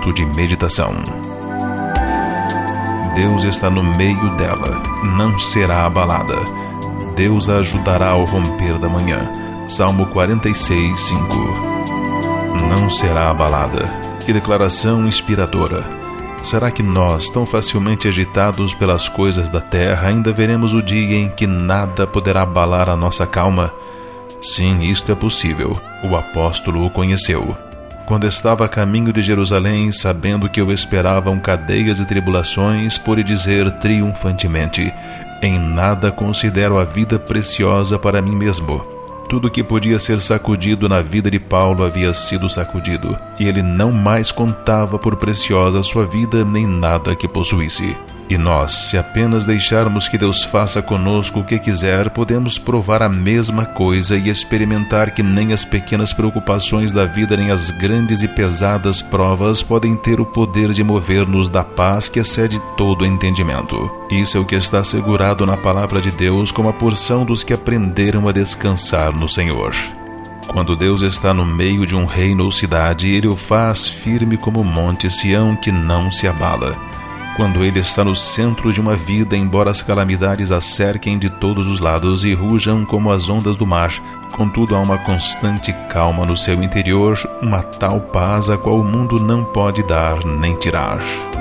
momento de meditação. Deus está no meio dela, não será abalada. Deus a ajudará ao romper da manhã. Salmo 46, 5. Não será abalada. Que declaração inspiradora! Será que nós, tão facilmente agitados pelas coisas da terra, ainda veremos o dia em que nada poderá abalar a nossa calma? Sim, isto é possível. O apóstolo o conheceu. Quando estava a caminho de Jerusalém, sabendo que o esperavam cadeias e tribulações, pôde dizer triunfantemente: em nada considero a vida preciosa para mim mesmo. Tudo que podia ser sacudido na vida de Paulo havia sido sacudido, e ele não mais contava por preciosa sua vida nem nada que possuísse. E nós, se apenas deixarmos que Deus faça conosco o que quiser, podemos provar a mesma coisa e experimentar que nem as pequenas preocupações da vida nem as grandes e pesadas provas podem ter o poder de mover-nos da paz que excede todo o entendimento. Isso é o que está assegurado na palavra de Deus como a porção dos que aprenderam a descansar no Senhor. Quando Deus está no meio de um reino ou cidade, Ele o faz firme como o monte Sião que não se abala. Quando Ele está no centro de uma vida, embora as calamidades a cerquem de todos os lados e rujam como as ondas do mar, contudo há uma constante calma no seu interior, uma tal paz a qual o mundo não pode dar nem tirar.